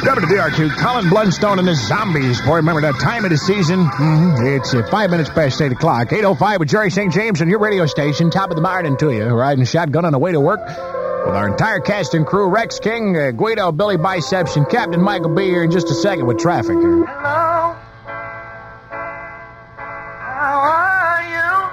WDR2, Colin Blunstone and the Zombies. Boy, remember that time of the season? It's 5 minutes past 8 o'clock. 8:05 with Jerry St. James on your radio station. Top of the morning to you. Riding shotgun on the way to work with our entire cast and crew. Rex King, Guido, Billy Biceps, and Captain Michael B. here in just a second with traffic here. Hello. How are you?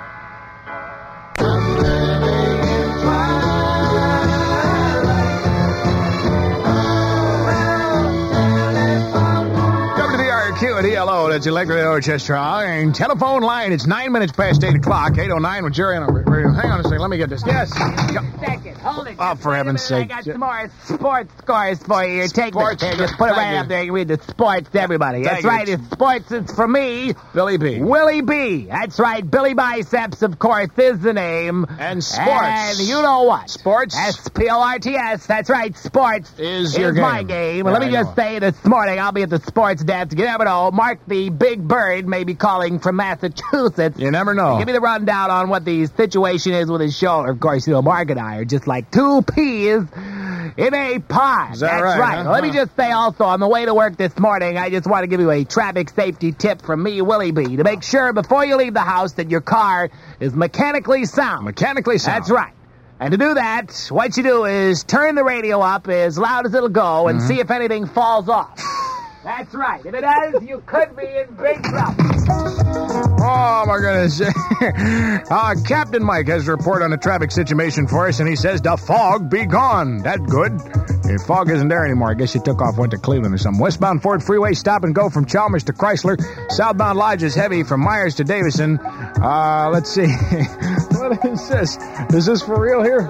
WDRQ at ELO, that's Electric Orchestra. And telephone line, it's 9 minutes past 8 o'clock. 8:09 with Jerry on the radio. Hang on a second, let me get this. Yes. Second, hold it. Oh, for heaven's sake. I got some more sports scores for you. Take this. Just put it right up there. You can read the sports to everybody. That's right. It's sports. It's for me. Billy B. Willie B. That's right. Billy Biceps, of course, is the name. And sports. And you know what? Sports. SPORTS. That's right. Sports is your game. My game. Yeah, Let me just say this morning, I'll be at the sports desk. You never know. Mark the Big Bird may be calling from Massachusetts. You never know. Give me the rundown on what the situation is with his shoulder. Of course, you know, Mark and I are just like two peas in a pod. Is that That's right? Huh? Let me just say also, on the way to work this morning, I just want to give you a traffic safety tip from me, Willie B, to make sure before you leave the house that your car is mechanically sound. Mechanically sound. That's right. And to do that, what you do is turn the radio up as loud as it'll go and see if anything falls off. That's right. If it does, you could be in big trouble. Oh, my goodness. Captain Mike has a report on the traffic situation for us, and he says the fog be gone. That good. The fog isn't there anymore. I guess you took off, went to Cleveland or something. Westbound Ford Freeway, stop and go from Chalmers to Chrysler. Southbound Lodge is heavy from Myers to Davison. Let's see. What is this? Is this for real here?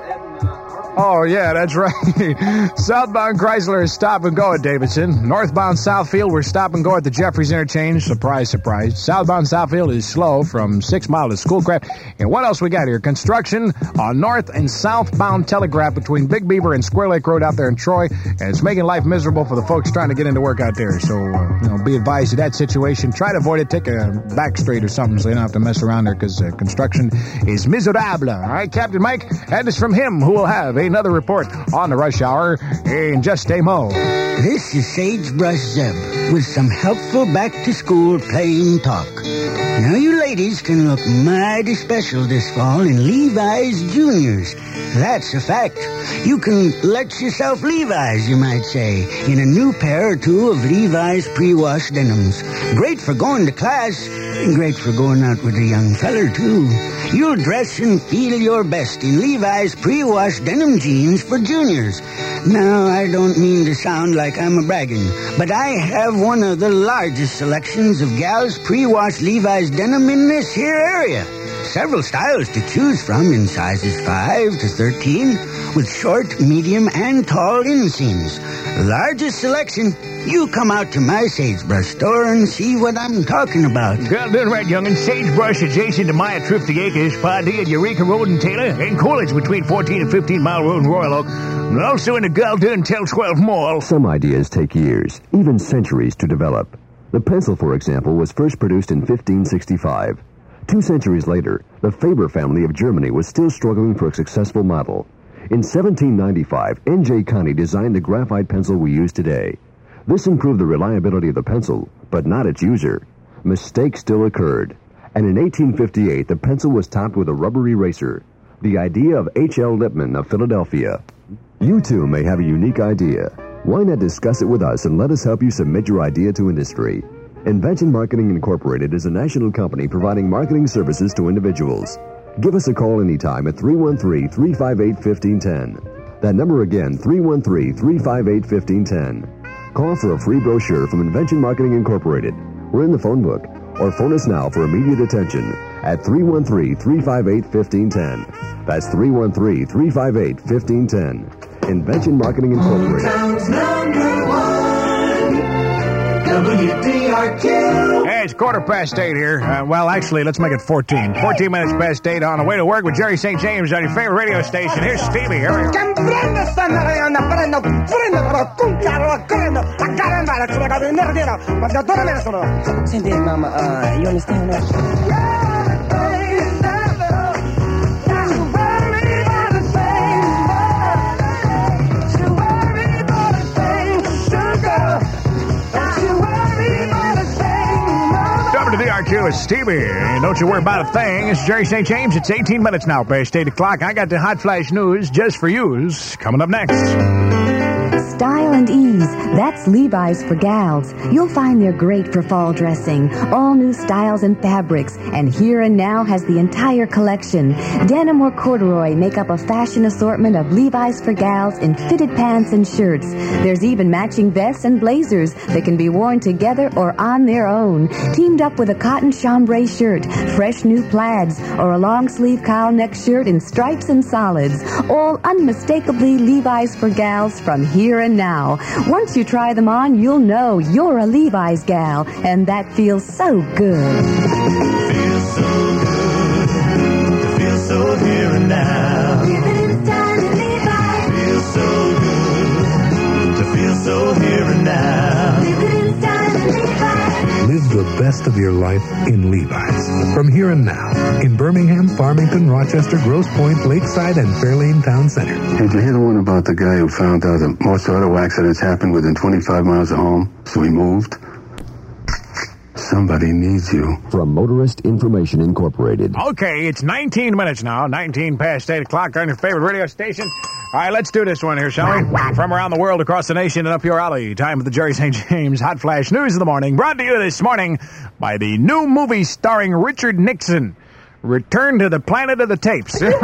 Oh, yeah, that's right. Southbound Chrysler is stop and go at Davidson. Northbound Southfield, we're stop and go at the Jeffries Interchange. Surprise, surprise. Southbound Southfield is slow from 6 Mile to Schoolcraft. And what else we got here? Construction on north and southbound Telegraph between Big Beaver and Square Lake Road out there in Troy. And it's making life miserable for the folks trying to get into work out there. So, be advised of that situation. Try to avoid it. Take a back street or something so you don't have to mess around there because construction is miserable. All right, Captain Mike, and it's from him who will have another report on the rush hour in just a mo. This is Sagebrush Zeb with some helpful back-to-school plain talk. Now you ladies can look mighty special this fall in Levi's Juniors. That's a fact. You can let yourself Levi's, you might say, in a new pair or two of Levi's pre-wash denims. Great for going to class, and great for going out with a young feller, too. You'll dress and feel your best in Levi's pre-wash denim jeans for juniors. Now, I don't mean to sound like I'm bragging, but I have one of the largest selections of gals pre-wash Levi's denim in this here area. Several styles to choose from in sizes 5 to 13 with short, medium, and tall inseams. Largest selection. You come out to my Sagebrush store and see what I'm talking about. Well done, right, young'un. Sagebrush adjacent to Maya Thrifty Acres, Paddy and Eureka Road in Taylor, and Coolidge between 14 and 15 Mile Road in Royal Oak. And also in the Galton Tel 12 Mall. Some ideas take years, even centuries to develop. The pencil, for example, was first produced in 1565. 2 centuries later, the Faber family of Germany was still struggling for a successful model. In 1795, N.J. Conti designed the graphite pencil we use today. This improved the reliability of the pencil, but not its user. Mistakes still occurred. And in 1858, the pencil was topped with a rubber eraser, the idea of H.L. Lippmann of Philadelphia. You too may have a unique idea. Why not discuss it with us and let us help you submit your idea to industry? Invention Marketing Incorporated is a national company providing marketing services to individuals. Give us a call anytime at 313-358-1510. That number again, 313-358-1510. Call for a free brochure from Invention Marketing Incorporated. We're in the phone book. Or phone us now for immediate attention at 313-358-1510. That's 313-358-1510. Invention Marketing Incorporated. Town's number one, WDRQ. Hey, it's 8:15 here. Well, actually, let's make it 14. 14 minutes past 8 on the way to work with Jerry St. James on your favorite radio station. Here's Stevie. Here we go. Send it, Mama. You understand that? you, Stevie. And don't you worry about a thing. It's Jerry St. James. It's 18 minutes now past 8 o'clock. I got the hot flash news just for yous coming up next. Style and ease. That's Levi's for gals. You'll find they're great for fall dressing. All new styles and fabrics. And Here and Now has the entire collection. Denim or corduroy make up a fashion assortment of Levi's for gals in fitted pants and shirts. There's even matching vests and blazers that can be worn together or on their own. Teamed up with a cotton chambray shirt, fresh new plaids, or a long sleeve cowl neck shirt in stripes and solids. All unmistakably Levi's for gals from Here and Now. Once you try them on, you'll know you're a Levi's gal, and that feels so good. Feels so good to feel so here and now. Feels so good to feel so here and now. Live the best of your life in Levi's. From Here and Now. In Birmingham, Farmington, Rochester, Grosse Pointe, Lakeside, and Fairlane Town Center. Did you hear the one about the guy who found out that most auto accidents happen within 25 miles of home? So he moved? Somebody needs you. From Motorist Information Incorporated. Okay, it's 19 minutes now, 19 past 8 o'clock on your favorite radio station. All right, let's do this one here, shall we? From around the world, across the nation, and up your alley. Time for the Jerry St. James Hot Flash News of the Morning. Brought to you this morning by the new movie starring Richard Nixon, Return to the Planet of the Tapes. All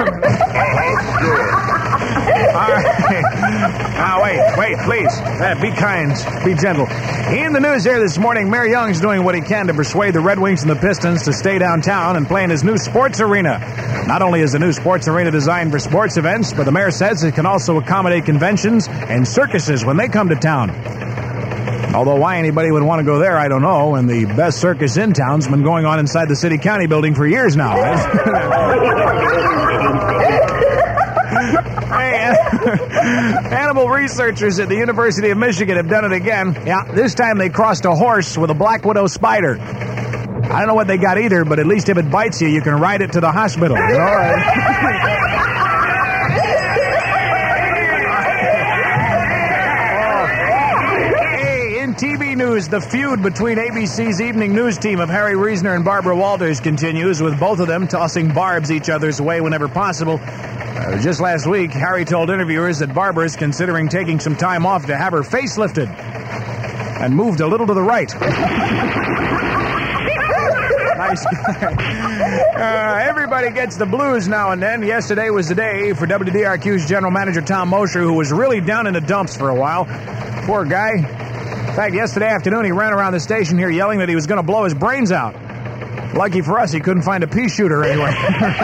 right. Now, wait, please. Be kind. Be gentle. In the news here this morning, Mayor Young's doing what he can to persuade the Red Wings and the Pistons to stay downtown and play in his new sports arena. Not only is the new sports arena designed for sports events, but the mayor says it can also accommodate conventions and circuses when they come to town. Although why anybody would want to go there, I don't know. And the best circus in town's been going on inside the city-county building for years now. Animal researchers at the University of Michigan have done it again. Yeah, this time they crossed a horse with a black widow spider. I don't know what they got either, but at least if it bites you, you can ride it to the hospital. All right. TV news, the feud between ABC's evening news team of Harry Reasoner and Barbara Walters continues, with both of them tossing barbs each other's way whenever possible. Just last week, Harry told interviewers that Barbara is considering taking some time off to have her face lifted and moved a little to the right. Nice guy. Everybody gets the blues now and then. Yesterday was the day for WDRQ's general manager Tom Mosher, who was really down in the dumps for a while. Poor guy. In fact, yesterday afternoon, he ran around the station here yelling that he was going to blow his brains out. Lucky for us, he couldn't find a pea shooter anyway.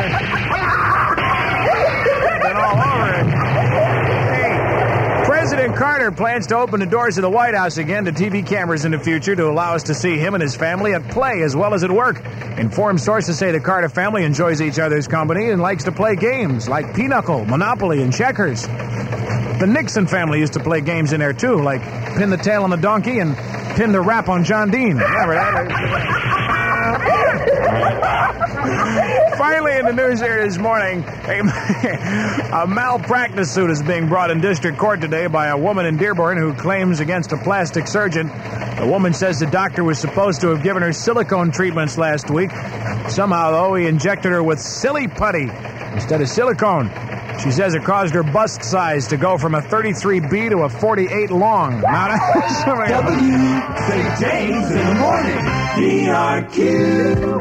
Been all over it. Hey, President Carter plans to open the doors of the White House again to TV cameras in the future to allow us to see him and his family at play as well as at work. Informed sources say the Carter family enjoys each other's company and likes to play games like Pinochle, Monopoly, and checkers. The Nixon family used to play games in there, too, like Pin the Tail on the Donkey and Pin the Rap on John Dean. Finally, in the news here this morning, a malpractice suit is being brought in district court today by a woman in Dearborn who claims against a plastic surgeon. The woman says the doctor was supposed to have given her silicone treatments last week. Somehow, though, he injected her with silly putty instead of silicone. She says it caused her bust size to go from a 33B to a 48 long. W. St. James in the morning. DRQ.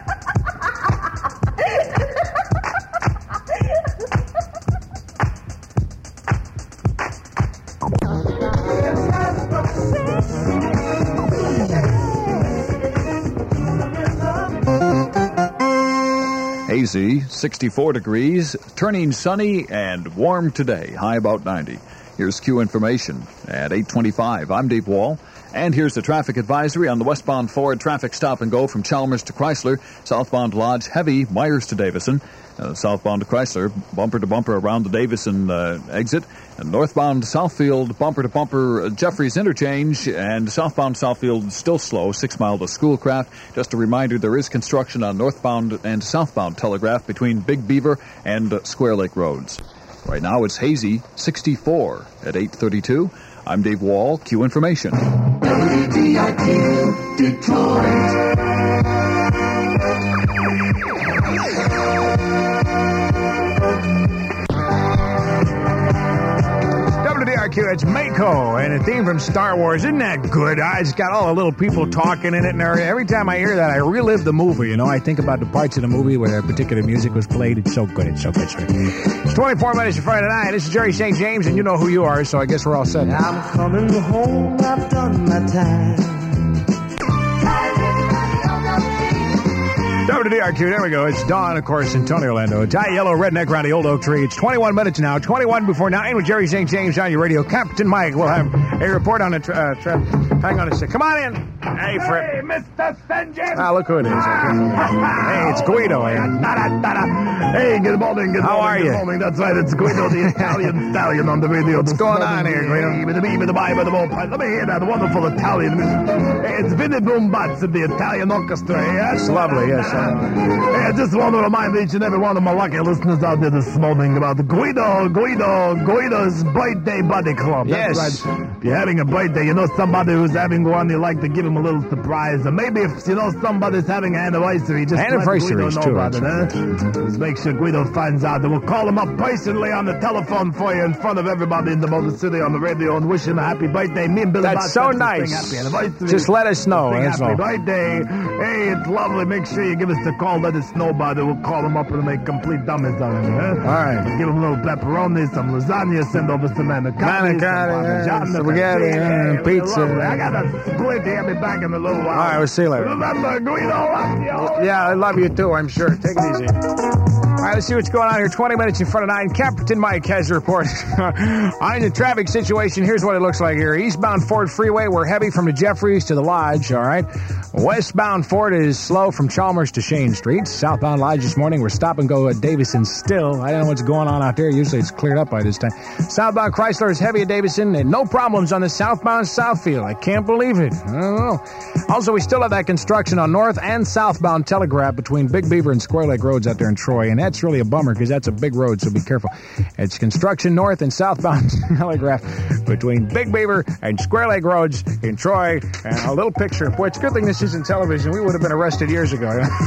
Hazy, 64 degrees, turning sunny and warm today, high about 90. Here's Q information at 8:25. I'm Dave Wall, and here's the traffic advisory on the westbound Ford traffic stop and go from Chalmers to Chrysler, southbound Lodge heavy, Myers to Davison, southbound to Chrysler, bumper to bumper around the Davison exit, and northbound Southfield, bumper to bumper Jeffries interchange, and southbound Southfield still slow, 6 mile to Schoolcraft. Just a reminder, there is construction on northbound and southbound Telegraph between Big Beaver and Square Lake Roads. Right now it's hazy, 64 at 8:32. I'm Dave Wall, Q Information. WDIQ, Detroit. WDRQ, it's Mako, and a theme from Star Wars. Isn't that good? It's got all the little people talking in it, and every time I hear that, I relive the movie. You know, I think about the parts of the movie where that particular music was played. It's so good. It's so good, sir. It's 24 minutes to Friday night. This is Jerry St. James, and you know who you are, so I guess we're all set. I'm coming home, I've done my time. WDRQ, there we go. It's Dawn, of course, in Tony Orlando. It's high yellow redneck around the old oak tree. It's 21 minutes now, 21 before 9 with Jerry St. James on your radio. Captain Mike will have a report on the hang on a sec. Come on in. Hey, Fred. Hey, Mr. St. James. Look who it is. Hey, it's Guido. Hey, good morning. How are you? Good morning. That's right. It's Guido, the Italian stallion on the radio. What's going on here, Guido? Let me hear that wonderful Italian music. Hey, it's Vinny Boombatz of the Italian Orchestra. Yes? It's lovely, yes. Hey, I just want to remind each and every one of my lucky listeners out there this morning about Guido's Birthday Buddy Club. That's yes. Right. If you're having a birthday, you know somebody who's having one, you like to give him a little surprise. Or maybe if you know somebody's having an anniversary, just anniversaries let Guido know about it, huh? Just make sure Guido finds out. And we'll call him up personally on the telephone for you in front of everybody in the Motor City on the radio and wish him a happy birthday. Me and Billy That's so nice. Happy anniversary. Just let us know. That's happy all. birthday. Hey, it's lovely. Make sure you give us the call. Let us know about it. We'll call him up and make complete dummies on him, huh? All right. Give him a little pepperoni, some lasagna, send over some manicotti, spaghetti, pizza. I got a split here. I'll be back in a little while. All right, we'll see you later. Remember, Guido loves you. Yeah, I love you too, I'm sure. Take it easy. All right, let's see what's going on here. 20 minutes in front of 9. Captain Mike has a report on the traffic situation. Here's what it looks like here. Eastbound Ford Freeway, we're heavy from the Jeffries to the Lodge, all right? Westbound Ford is slow from Chalmers to Shane Street. Southbound Lodge this morning, we're stop and go at Davison still. I don't know what's going on out there. Usually it's cleared up by this time. Southbound Chrysler is heavy at Davison, and no problems on the southbound Southfield. I can't believe it. I don't know. Also, we still have that construction on north and southbound Telegraph between Big Beaver and Square Lake Roads out there in Troy, and that's really a bummer because that's a big road, so be careful. It's construction north and southbound Telegraph between Big Beaver and Square Lake Roads in Troy, and a little picture. Boy, it's a good thing this isn't television. We would have been arrested years ago.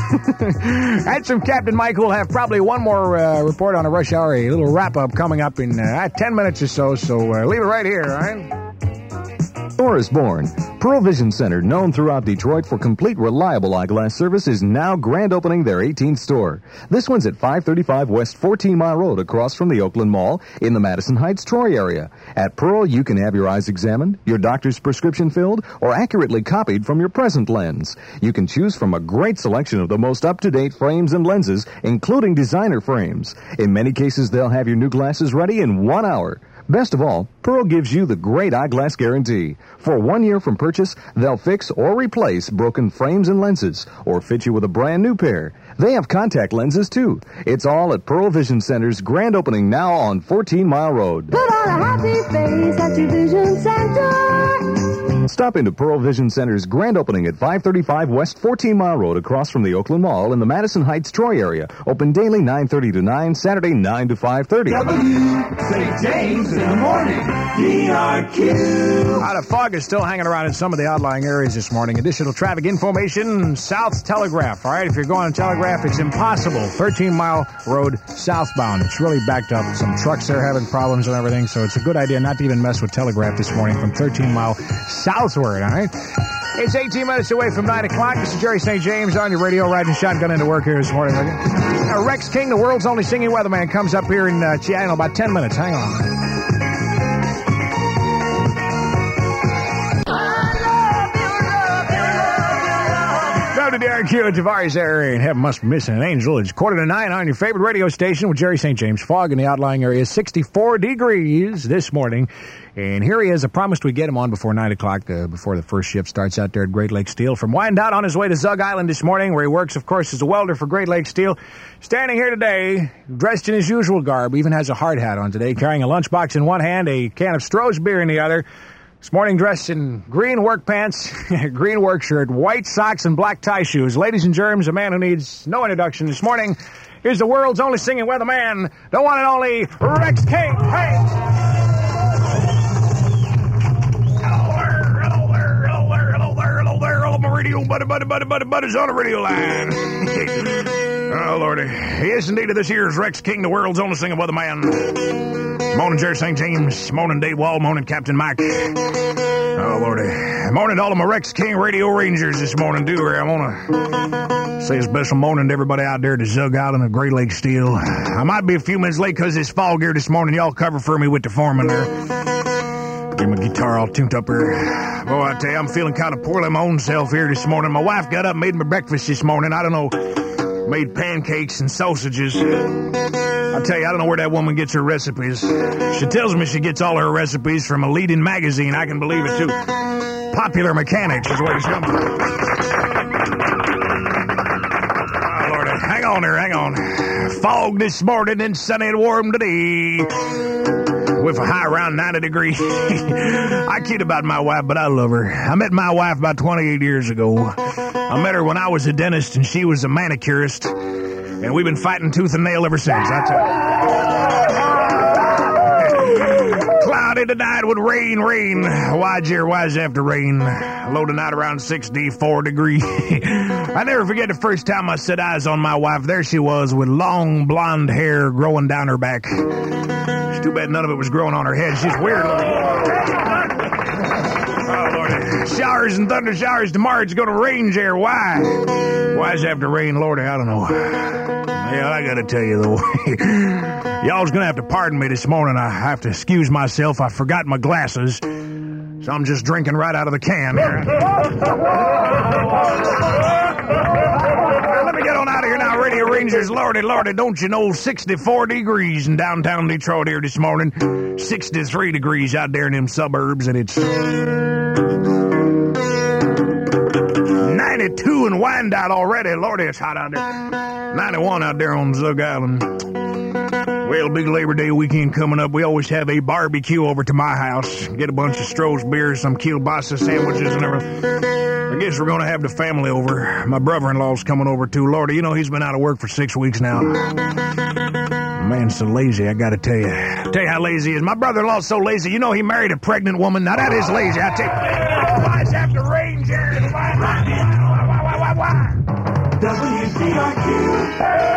That's from Captain Mike, who will have probably one more report on a rush hour, a little wrap-up coming up in 10 minutes or so, leave it right here, all right? Thor is born. Pearl Vision Center, known throughout Detroit for complete, reliable eyeglass service, is now grand opening their 18th store. This one's at 535 West 14 Mile Road, across from the Oakland Mall in the Madison Heights, Troy area. At Pearl, you can have your eyes examined, your doctor's prescription filled, or accurately copied from your present lens. You can choose from a great selection of the most up-to-date frames and lenses, including designer frames. In many cases, they'll have your new glasses ready in 1 hour. Best of all, Pearl gives you the great eyeglass guarantee. For 1 year from purchase, they'll fix or replace broken frames and lenses, or fit you with a brand new pair. They have contact lenses, too. It's all at Pearl Vision Center's grand opening now on 14 Mile Road. Put on a happy face at your Vision Center. Stop into Pearl Vision Center's grand opening at 535 West 14 Mile Road, across from the Oakland Mall in the Madison Heights, Troy area. Open daily 9:30 to 9, Saturday 9 to 5:30. St. James in the morning. DRQ. The fog is still hanging around in some of the outlying areas this morning. Additional traffic information, South Telegraph. All right, if you're going on Telegraph, it's impossible. 13 Mile Road southbound. It's really backed up. Some trucks there having problems and everything, so it's a good idea not to even mess with Telegraph this morning from 13 Mile southward, all right? It's 18 minutes away from 9 o'clock. This is Jerry St. James on your radio, riding shotgun into work here this morning. Rex King, the world's only singing weatherman, comes up here in, about 10 minutes. Hang on. WDRQ, Tavares area, and heaven must be missing an angel. It's 8:45 on your favorite radio station with Jerry St. James. Fog in the outlying area, 64 degrees this morning. And here he is. I promised we'd get him on before 9 o'clock, before the first shift starts out there at Great Lakes Steel. From Wyandotte on his way to Zug Island this morning, where he works, of course, as a welder for Great Lakes Steel. Standing here today, dressed in his usual garb, even has a hard hat on today, carrying a lunchbox in one hand, a can of Stroh's beer in the other. This morning dressed in green work pants, green work shirt, white socks, and black tie shoes. Ladies and germs, a man who needs no introduction this morning. Here's the world's only singing weatherman, the one and only Rex King. Hey! Hello, my radio buddies on the radio line. Oh, Lordy. Yes, indeed, this here's Rex King, the world's only singing weatherman. Morning, Jerry St. James. Morning, Dave Wall. Morning, Captain Mike. Oh, Lordy. Morning to all of my Rex King Radio Rangers this morning, too. I want to say a special morning to everybody out there at the Zug Island of Great Lake Steel. I might be a few minutes late because this fog here this morning. Y'all cover for me with the foreman there. Get my guitar all tuned up here. Boy, I tell you, I'm feeling kind of poorly my own self here this morning. My wife got up and made me breakfast this morning. I don't know, made pancakes and sausages. I tell you, I don't know where that woman gets her recipes. She tells me she gets all her recipes from a leading magazine. I can believe it, too. Popular Mechanics is what it's from. Oh, Lord, hang on there, hang on. Fog this morning and sunny and warm today. With a high around 90 degrees. I kid about my wife, but I love her. I met my wife about 28 years ago. I met her when I was a dentist and she was a manicurist. And we've been fighting tooth and nail ever since, I tell you. Cloudy tonight with rain. Why's after rain? Low tonight around 64 degrees. I never forget the first time I set eyes on my wife. There she was with long blonde hair growing down her back. It's too bad none of it was growing on her head. She's weird looking. Oh, Lord. Showers and thunder showers tomorrow. It's going to rain here. Why's after rain, Lord? I don't know. Yeah, I gotta tell you, though. Y'all's gonna have to pardon me this morning. I have to excuse myself. I forgot my glasses. So I'm just drinking right out of the can here. Let me get on out of here now, Radio Rangers. Lordy, don't you know 64 degrees in downtown Detroit here this morning. 63 degrees out there in them suburbs, and it's 92 in Wyandotte already. Lordy, it's hot out there. 91 out there on Zug Island. Well, big Labor Day weekend coming up. We always have a barbecue over to my house. Get a bunch of Stroh's beers, some kielbasa sandwiches and everything. I guess we're going to have the family over. My brother-in-law's coming over too. Lordy, you know he's been out of work for 6 weeks now. Man, so lazy, I got to tell you. Tell you how lazy he is. My brother-in-law's so lazy, you know he married a pregnant woman. Now, that is lazy, I tell you. Why's after rain, Jerry? Why? WCRQ.